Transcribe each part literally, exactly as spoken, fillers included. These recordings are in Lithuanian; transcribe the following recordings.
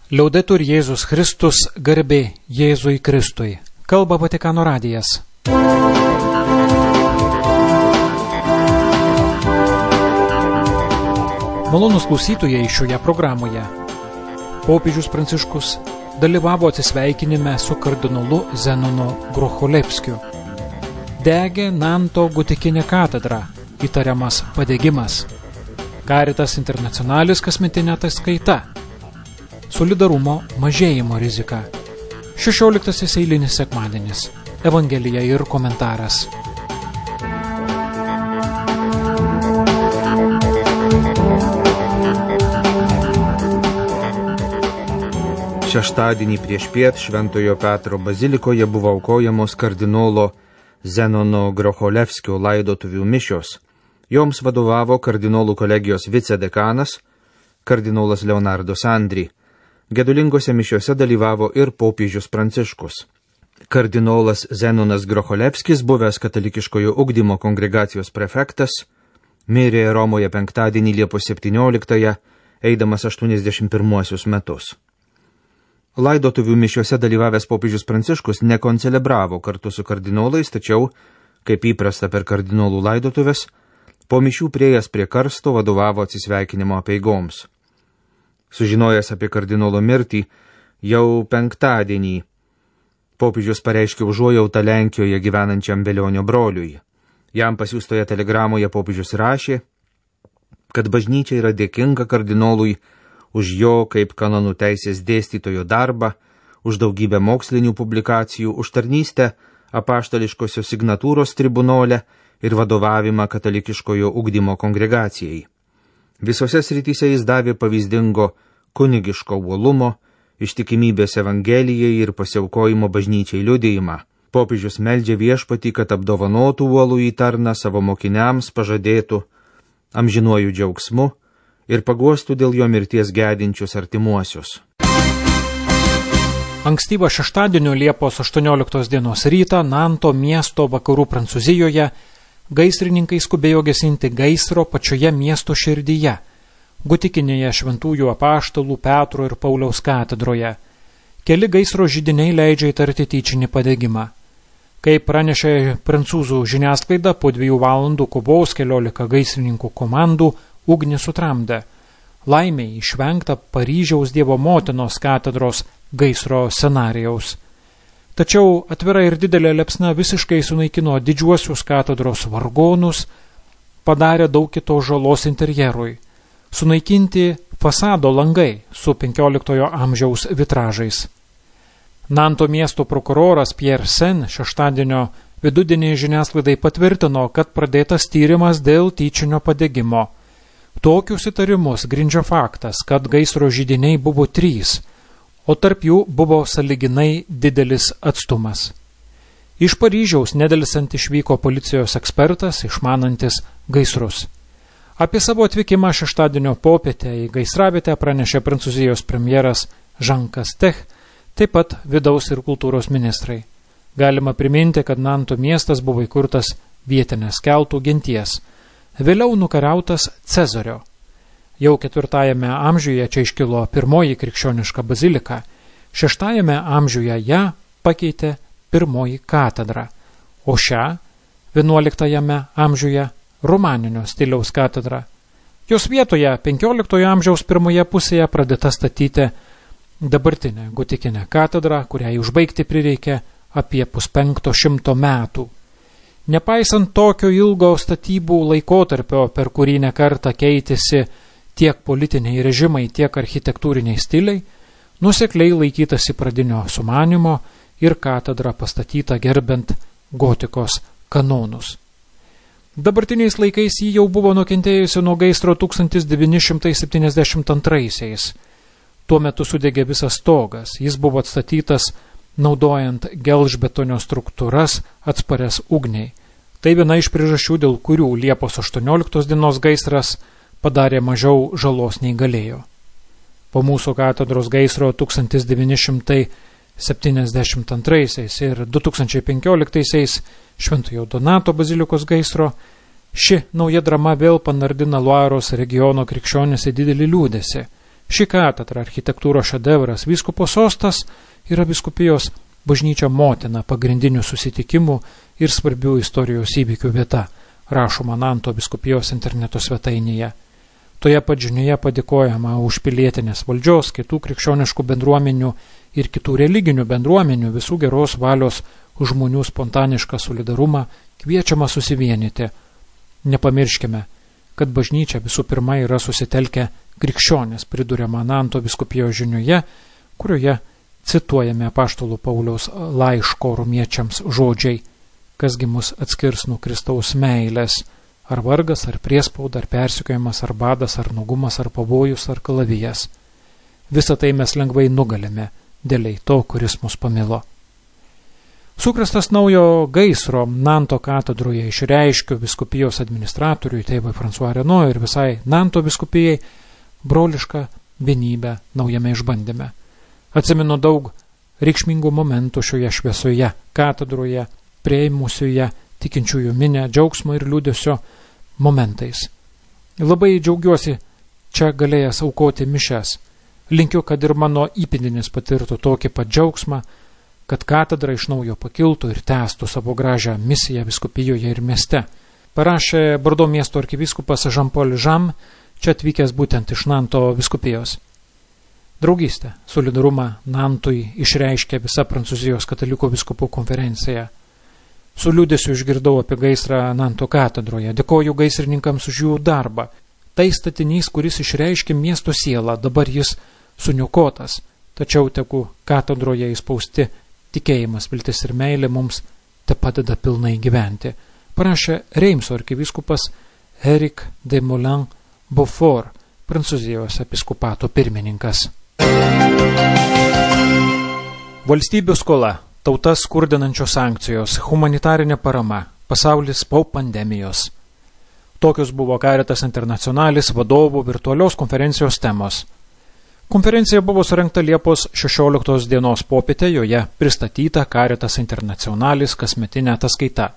Liaudetur Jėzus Kristus, garbė Jėzui Kristui. Kalba Vatikano radijas. Malonūs klausytojai šioje programoje. Popiežius Pranciškus dalyvavo atsisveikinime su kardinolu Zenonu Grocholevskiu. Degė Nanto gotikinė katedra, įtariamas padegimas. Caritas Internationalis kasmetinė ataskaita. Solidarumo mažėjimo rizika. šešioliktasis eilinis sekmadienis. Evangelija ir komentaras. Šeštadienį priešpiet Šventojo Petro bazilikoje buvo aukojamos kardinolo Zenono Grocholevskio laidotuvių mišios. Joms vadovavo kardinolų kolegijos vicedekanas, kardinolas Leonardo Sandri. Gedulingose mišiose dalyvavo ir popiežius Pranciškus. Kardinolas Zenonas Grocholevskis, buvęs katalikiškojo ugdymo kongregacijos prefektas, mirė Romoje penktadienį Liepos septynioliktąją, eidamas aštuoniasdešimt pirmuosius metus. Laidotuvių mišiose dalyvavęs popiežius Pranciškus nekoncelebravo kartu su kardinolais, tačiau, kaip įprasta per kardinolų laidotuvės, po mišių priėjęs prie karsto vadovavo atsisveikinimo apeigoms. Sužinojęs apie kardinolo mirtį, jau penktadienį popiežius pareiškė užuojautą Lenkijoje gyvenančiam Velionio broliui. Jam pasiųstoje telegramoje popiežius rašė, kad bažnyčia yra dėkinga kardinolui už jo kaip kanonų teisės dėstytojo darbą, už daugybę mokslinių publikacijų, už tarnystę apaštališkosios signatūros tribunole ir vadovavimą katalikiškojo ugdymo kongregacijai. Visose srityse jis davė pavyzdingo kunigiško uolumo, ištikimybės Evangelijai ir pasiaukojimo bažnyčiai liudijimą. Popiežius meldžia Viešpatį, kad apdovanotų uolųjį tarną savo mokiniams pažadėtų amžinuoju džiaugsmu ir paguostų dėl jo mirties gedinčius artimuosius. Ankstyvą šeštadienio Liepos aštuonioliktos dienos rytą Nanto miesto vakarų Prancūzijoje gaisrininkai skubėjo gesinti gaisro pačioje miesto širdyje, gotikinėje šventųjų apaštalų Petro ir Pauliaus katedroje. Keli gaisro židiniai leidžia įtarti tyčinį padegimą. Kaip pranešė prancūzų žiniasklaida, po dviejų valandų kovos keliolika gaisrininkų komandų ugnį sutramdė. Laimiai išvengta Paryžiaus Dievo motinos katedros gaisro scenarijaus. Tačiau atvira ir didelė liepsna visiškai sunaikino didžiuosius katedros vargonus, padarė daug kitos žalos interjerui. Sunaikinti fasado langai su penkioliktojo amžiaus vitražais. Nanto miesto prokuroras Pierre Sen šeštadienio vidudienį žiniasklaidai patvirtino, kad pradėtas tyrimas dėl tyčinio padegimo. Tokius įtarimus grindžia faktas, kad gaisro židiniai buvo trys, o tarp jų buvo sąlyginai didelis atstumas. Iš Paryžiaus nedelsant išvyko policijos ekspertas, išmanantis gaisrus. Apie savo atvykimą šeštadienio popietę į gaisravietę pranešė Prancūzijos premjeras Jean Castex, taip pat vidaus ir kultūros ministrai. Galima priminti, kad Nanto miestas buvo įkurtas vietinės keltų genties, vėliau nukariautas Cezario. Jau ketvirtajame amžiuje čia iškilo pirmoji krikščioniška bazilika, šeštajame amžiuje ją pakeitė pirmoji katedra, o šią vienuoliktajame amžiuje romaninio stiliaus katedra. Jos vietoje penkioliktojo amžiaus pirmoje pusėje pradėta statyti dabartinė gotikinė katedra, kuriai užbaigti prireikė apie puspenkto šimto metų. Nepaisant tokio ilgo statybų laikotarpio, per kurį nekartą keitėsi tiek politiniai režimai, tiek architektūriniai stiliai, nusekliai laikytasi pradinio sumanimo ir katedra pastatyta gerbent gotikos kanonus. Dabartiniais laikais ji jau buvo nukentėjusi nuo gaisro tūkstantis devyni šimtai septyniasdešimt antraisiais. Tuo metu sudegė visas stogas, jis buvo atstatytas naudojant gelžbetonio struktūras atsparias ugniai. Tai viena iš priežasčių, dėl kurių Liepos aštuonioliktos dienos gaisras padarė mažiau žalos nei galėjo. Po mūsų katedros gaisro tūkstantis devyni šimtai septyniasdešimt antraisiais ir du tūkstančiai penkioliktaisiais Šventojo Donato bazilikos gaisro, ši nauja drama vėl panardina Luaros regiono krikščionis į didelį liūdesį. Ši katedra, architektūros šedevras, vyskupo sostas yra vyskupijos bažnyčia motina pagrindinių susitikimų ir svarbių istorijos įvykių vieta, rašoma Nanto vyskupijos interneto svetainėje. Toje pat žinioje padėkojama už pilietinės valdžios, kitų krikščioniškų bendruomenių ir kitų religinių bendruomenių visų geros valios žmonių spontanišką solidarumą, kviečiama susivienyti. Nepamirškime, kad bažnyčia visų pirma yra susitelkę krikščionės, priduriama Nanto vyskupijos žinioje, kurioje cituojame apaštalų Pauliaus laiško romiečiams žodžiai, kasgi mus atskirs nuo Kristaus meilės, ar vargas, ar priespauda, ar persekiojimas, ar badas, ar nugumas, ar pavojus, ar kalavijas. Visą tai mes lengvai nugalime, dėliai to, kuris mus pamilo. Sukrastas naujo gaisro Nanto katedroje išreiškiu vyskupijos administratoriui, tėvui François Reno ir visai Nanto vyskupijai brolišką vienybę naujame išbandyme. Atsimenu daug reikšmingų momentų šioje šviesoje katedroje, prieimusioje tikinčiųjų minę džiaugsmo ir liūdesio momentais. Labai džiaugiuosi čia galėjęs aukoti mišias. Linkiu, kad ir mano įpėdinis patirtų tokį pat džiaugsmą, kad katedra iš naujo pakiltų ir tęstų savo gražią misiją vyskupijoje ir mieste. Parašė Bordo miesto arkivyskupas Jean-Paul Jam, čia atvykęs būtent iš Nanto vyskupijos. Draugystę, solidarumą Nantui išreiškė visa Prancūzijos katalikų vyskupų konferencija. Su liūdesiu išgirdau apie gaisrą Nanto katedroje. Dėkoju gaisrininkams už jų darbą. Tai statinys, kuris išreiškė miesto sielą, dabar jis suniokotas, tačiau tegu katedroje įspausti tikėjimas, viltis ir meilė mums te padeda pilnai gyventi. Parašė Reimso arkivyskupas Eric de Moulin Beaufort, Prancūzijos episkopato pirmininkas. Valstybių skola, tautas skurdinančios sankcijos, humanitarinė parama, pasaulis po pandemijos. Tokios buvo Caritas Internationalis vadovų virtualios konferencijos temos. Konferencija buvo surengta Liepos šešioliktos dienos popietę, joje pristatyta Caritas Internationalis kasmetinė ataskaita.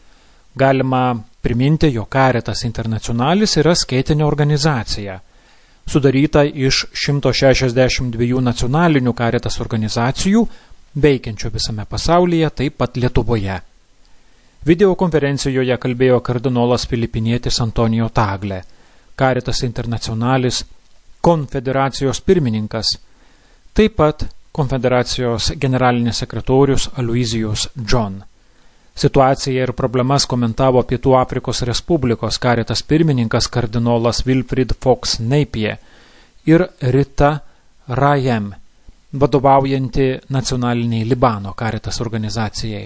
Galima priminti, jog Caritas Internationalis yra skėtinė organizacija, sudaryta iš šimto šešiasdešimt dviejų nacionalinių Caritas organizacijų, veikiančių visame pasaulyje, taip pat Lietuvoje. Videokonferencijoje kalbėjo kardinolas filipinietis Antonijo Tagle, Caritas Internationalis konfederacijos pirmininkas, taip pat konfederacijos generalinis sekretorius Aloysius John. Situaciją ir problemas komentavo Pietų Afrikos Respublikos Caritas pirmininkas kardinolas Wilfrid Fox Napier ir Rita Rayem, vadovaujanti nacionaliniai Libano Caritas organizacijai.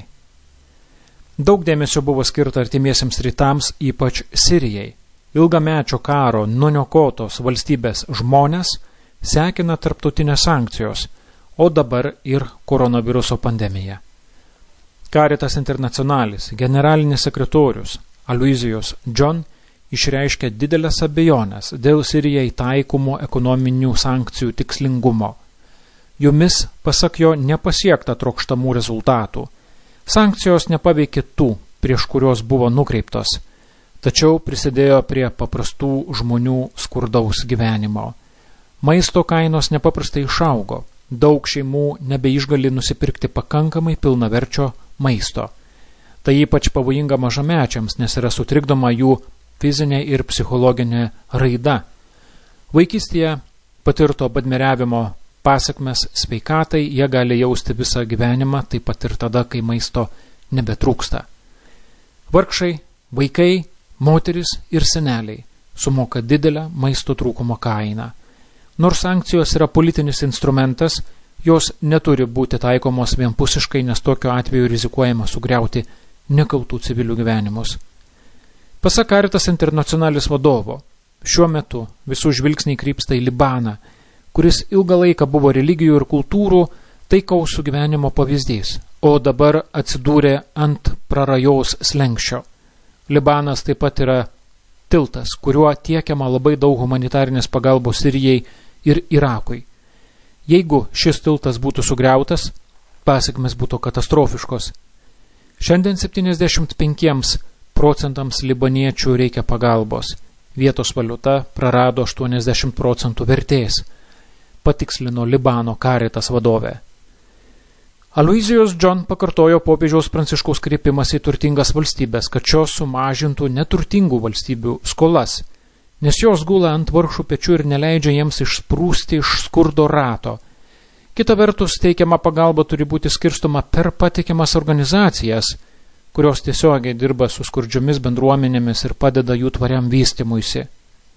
Daug dėmesio buvo skirta artimiesiems rytams, ypač Sirijai. Ilgamečio karo nuniokotos valstybės žmonės sekina tarptautinės sankcijos, o dabar ir koronaviruso pandemija. Caritas Internationalis generalinis sekretorius Aloysius John išreiškė didelės abejonės dėl Sirijai taikomų ekonominių sankcijų tikslingumo. Jomis, pasak jo, nepasiekta trokštamų rezultatų. Sankcijos nepaveikė tų, prieš kurios buvo nukreiptos, tačiau prisidėjo prie paprastų žmonių skurdaus gyvenimo. Maisto kainos nepaprastai išaugo, daug šeimų nebeišgali nusipirkti pakankamai pilnaverčio maisto. Tai ypač pavojinga mažamečiams, nes yra sutrikdoma jų fizinė ir psichologinė raida. Vaikystėje patirto badmeriavimo pasekmes sveikatai jie gali jausti visą gyvenimą, taip pat ir tada, kai maisto nebetrūksta. Vargšai, vaikai, moteris ir seneliai sumoka didelę maisto trūkumo kainą. Nors sankcijos yra politinis instrumentas, jos neturi būti taikomos vienpusiškai, nes tokiu atveju rizikuojama sugriauti nekaltų civilių gyvenimus. Pasak Caritas Internationalis vadovo, šiuo metu visų žvilgsniai krypsta į Libaną, kuris ilgą laiką buvo religijų ir kultūrų taikaus sugyvenimo pavyzdys, o dabar atsidūrė ant prarajaus slenksčio. Libanas taip pat yra tiltas, kuriuo tiekiama labai daug humanitarinės pagalbos Sirijai ir Irakui. Jeigu šis tiltas būtų sugriautas, pasekmės būtų katastrofiškos. Šiandien septyniasdešimt penkiems procentams libaniečių reikia pagalbos. Vietos valiuta prarado aštuoniasdešimt procentų vertės. patikslino Libano Caritas vadovė. Aloysius John pakartojo popiežiaus Pranciškaus kreipimas į turtingas valstybės, kad šios sumažintų neturtingų valstybių skolas, nes jos gula ant vargšų pečių ir neleidžia jiems išsprūsti iš skurdo rato. Kita vertus, teikiama pagalba turi būti skirstoma per patikimas organizacijas, kurios tiesiogiai dirba su skurdžiomis bendruomenėmis ir padeda jų tvariam vystymuisi.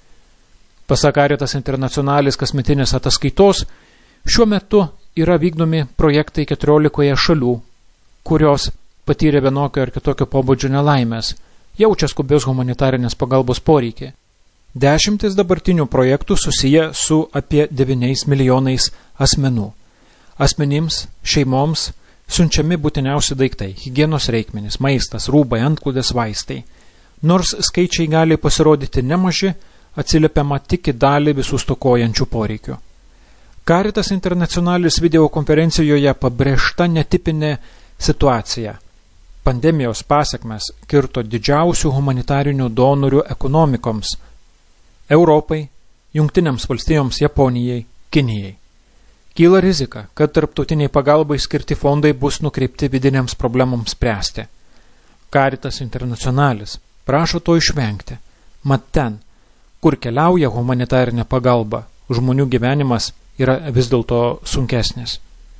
Pasak Caritas Internationalis kasmetinės ataskaitos, šiuo metu yra vykdomi projektai keturiolikoje šalių, kurios patyrė vienokio ar kitokio pobūdžio nelaimės, jaučia skubios humanitarinės pagalbos poreikį. Dešimtis dabartinių projektų susiję su apie devyniais milijonais asmenų. Asmenims, šeimoms siunčiami būtiniausi daiktai, higienos reikmenys, maistas, rūbai, antklodės, vaistai. Nors skaičiai gali pasirodyti nemaži, atsiliepiama tik į dalį visų stokojančių poreikių. Caritas Internationalis videokonferencijoje pabrėžta netipinė situacija. Pandemijos pasekmes kirto didžiausių humanitarinių donorių ekonomikoms – Europai, Jungtinėms valstijoms, Japonijai, Kinijai. Kyla rizika, kad tarptautiniai pagalbai skirti fondai bus nukreipti vidinėms problemoms spręsti. Caritas Internationalis prašo to išvengti. Mat ten, kur keliauja humanitarinė pagalba, žmonių gyvenimas yra vis dėlto sunkesnis.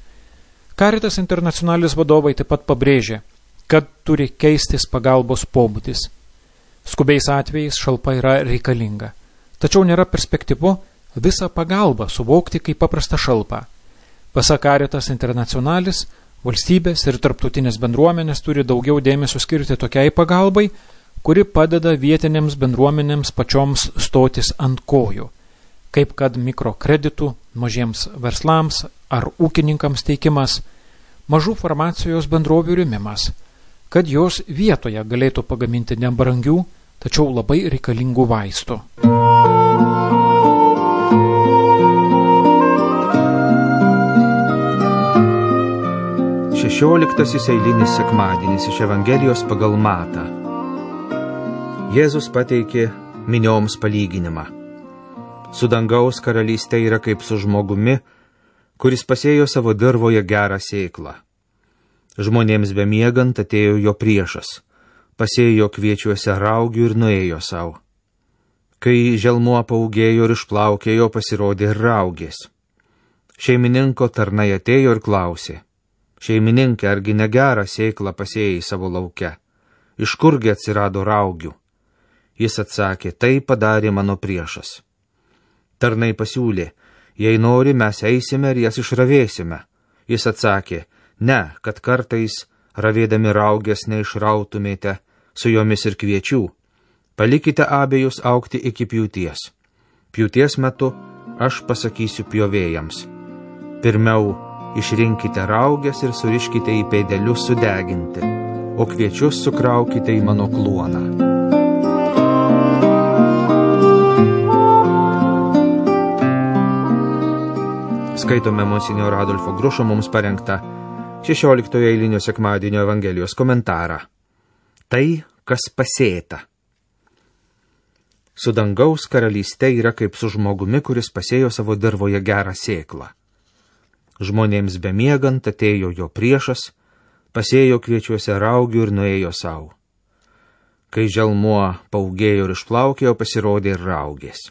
Caritas Internationalis vadovai taip pat pabrėžė, kad turi keistis pagalbos pobūdis. Skubiais atvejais šalpa yra reikalinga, tačiau nėra perspektyvu visą pagalbą suvokti kaip paprastą šalpą. Pasak Caritas Internationalis, valstybės ir tarptautinės bendruomenės turi daugiau dėmesio skirti tokiai pagalbai, kuri padeda vietinėms bendruomenėms pačioms stotis ant kojų, kaip kad mikrokreditų mažiems verslams ar ūkininkams teikimas, mažų farmacijos bendrovių rėmimas, kad jos vietoje galėtų pagaminti nebrangių, tačiau labai reikalingų vaistų. Šešioliktasis eilinis sekmadienis iš Evangelijos pagal Matą. Jėzus pateikė minioms palyginimą. Su dangaus karalystė yra kaip su žmogumi, kuris pasėjo savo dirvoje gerą sėklą. Žmonėms bemiegant atėjo jo priešas, pasėjo kviečiuose raugių ir nuėjo savo. Kai želmuo paūgėjo ir išplaukėjo, pasirodė ir raugės. Šeimininko tarnai atėjo ir klausė: Šeimininkė, argi negerą sėklą pasėjai savo lauke? Iš kurgi atsirado raugių? Jis atsakė: tai padarė mano priešas. Tarnai pasiūlė: jei nori, mes eisime ir jas išravėsime. Jis atsakė: ne, kad kartais, ravėdami raugės, neišrautumėte su jomis ir kviečių. Palikite abejus augti iki pjūties. Pjūties metu aš pasakysiu pjovėjams: pirmiau išrinkite raugės ir suriškite į pėdelius sudeginti, o kviečius sukraukite į mano kluoną. Skaitome monsinjoro Adolfo Grušo mums parengtą šešioliktojo eilinio sekmadienio Evangelijos komentarą. Tai, kas pasėta. Su dangaus karalystė yra kaip su žmogumi, kuris pasėjo savo dirvoje gerą sėklą. Žmonėms bemiegant atėjo jo priešas, pasėjo kviečiuose raugių ir nuėjo savo. Kai želmuo paūgėjo ir išplaukėjo, pasirodė ir raugės.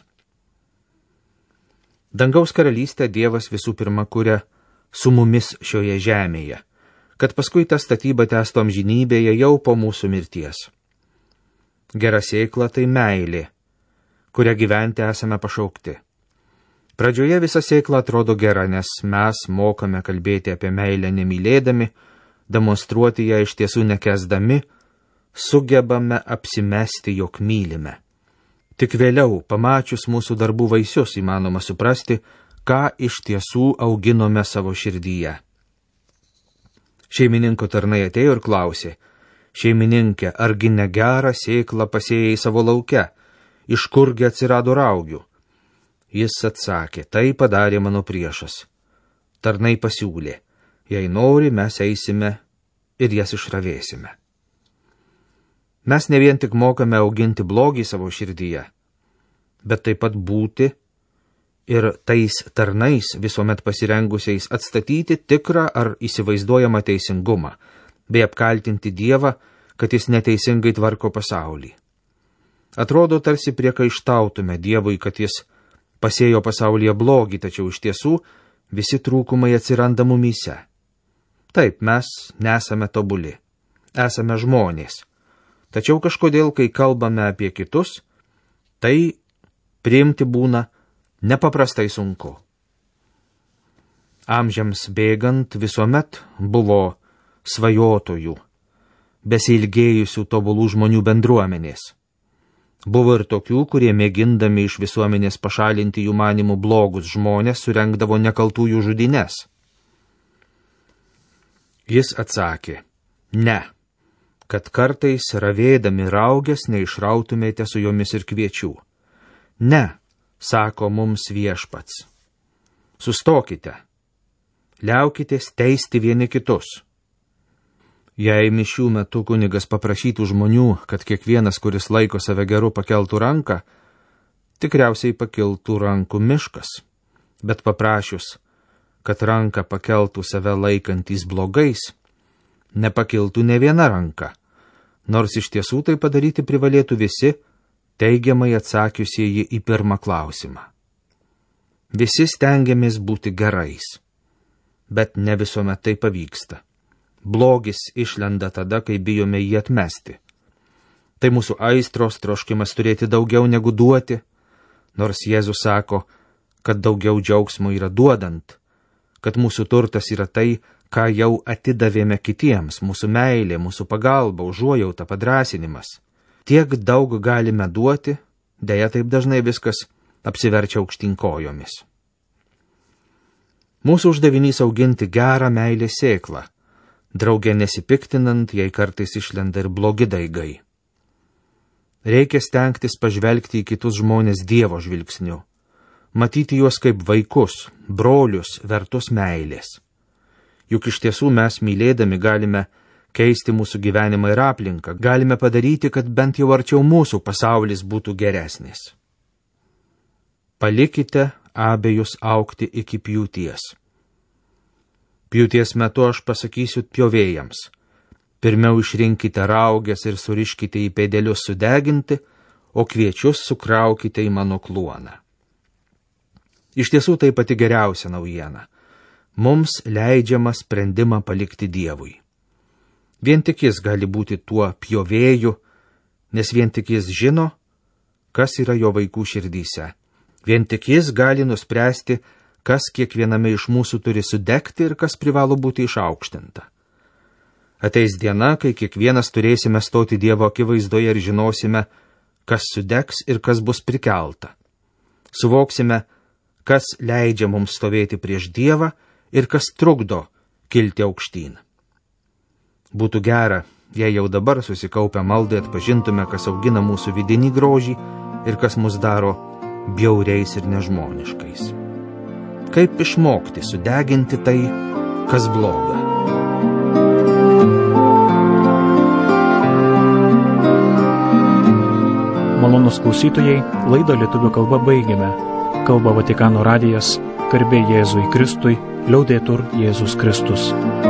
Dangaus karalystę Dievas visų pirma kuria su mumis šioje žemėje, kad paskui ta statyba tęstų amžinybėje jau po mūsų mirties. Gera sėkla tai meilė, kurią gyventi esame pašaukti. Pradžioje visa sėkla atrodo gera, nes mes mokame kalbėti apie meilę nemylėdami, demonstruoti ją iš tiesų nekęsdami, sugebame apsimesti, jog mylime. Tik vėliau, pamačius mūsų darbų vaisius, įmanoma suprasti, ką iš tiesų auginome savo širdyje. Šeimininko tarnai atėjo ir klausė: šeimininkė, argi negerą sėklą pasėjai savo lauke? Iš kurgi atsirado raugių? Jis atsakė: tai padarė mano priešas. Tarnai pasiūlė: jei nori, mes eisime ir jas išravėsime. Mes ne vien tik mokame auginti blogį savo širdyje, bet taip pat būti ir tais tarnais visuomet pasirengusiais atstatyti tikrą ar įsivaizduojamą teisingumą, bei apkaltinti Dievą, kad jis neteisingai tvarko pasaulį. Atrodo, tarsi priekaištautume Dievui, kad jis pasėjo pasaulyje blogį, tačiau iš tiesų visi trūkumai atsiranda mumyse. Taip, mes nesame tobuli, esame žmonės, tačiau kažkodėl, kai kalbame apie kitus, tai priimti būna nepaprastai sunku. Amžiams bėgant visuomet buvo svajotojų, besiilgėjusių tobulų žmonių bendruomenės. Buvo ir tokių, kurie mėgindami iš visuomenės pašalinti jų manimų blogus žmonės surengdavo nekaltųjų žudynes. Jis atsakė, ne, kad kartais ravėdami raugės neišrautumėte su jomis ir kviečių. Ne, sako mums viešpats. Sustokite, liaukitės teisti vieni kitus. Jei mišių metu kunigas paprašytų žmonių, kad kiekvienas, kuris laiko save geru, pakeltų ranką, tikriausiai pakiltų rankų miškas, bet paprašius, kad ranką pakeltų save laikantys blogais, nepakiltų ne viena ranka, nors iš tiesų tai padaryti privalėtų visi, teigiamai atsakiusieji į pirmą klausimą. Visi stengiamės būti gerais, bet ne visuomet tai pavyksta. Blogis išlenda tada, kai bijome jį atmesti. Tai mūsų aistros troškimas turėti daugiau negu duoti, nors Jėzus sako, kad daugiau džiaugsmo yra duodant, kad mūsų turtas yra tai, ką jau atidavėme kitiems, mūsų meilė, mūsų pagalba, užuojauta, padrąsinimas. Tiek daug galime duoti, deja taip dažnai viskas apsiverčia aukštyn kojomis. Mūsų uždavinys auginti gerą meilės sėklą, drauge nesipiktinant, jei kartais išlenda ir blogi daigai. Reikia stengtis pažvelgti į kitus žmonės Dievo žvilgsniu, matyti juos kaip vaikus, brolius, vertus meilės. Juk iš tiesų mes mylėdami galime keisti mūsų gyvenimą ir aplinką, galime padaryti, kad bent jau arčiau mūsų pasaulis būtų geresnis. Palikite abejus augti iki pjūties. Pjūties metu aš pasakysiu pjovėjams, pirmiau išrinkite raugės ir suriškite į pėdelius sudeginti, o kviečius sukraukite į mano kluoną. Iš tiesų tai pati geriausia naujiena. Mums leidžiama sprendimą palikti Dievui. Vien tik jis gali būti tuo pjovėju, nes vien tik jis žino, kas yra jo vaikų širdyse. Vien tik jis gali nuspręsti, kas kiekviename iš mūsų turi sudegti ir kas privalo būti išaukštinta. Ateis diena, kai kiekvienas turėsime stoti Dievo akivaizdoje ir žinosime, kas sudegs ir kas bus prikelta. Suvoksime, kas leidžia mums stovėti prieš Dievą ir kas trukdo kilti aukštyn. Būtų gera, jei jau dabar susikaupę maldai atpažintume, kas augina mūsų vidinį grožį ir kas mus daro bjauriais ir nežmoniškais. Kaip išmokti sudeginti tai, kas bloga. Malonūs klausytojai, laidą lietuvių kalba baigėme. Kalba Vatikano radijas, garbė Jėzui Kristui, liaudetur Jėzus Kristus.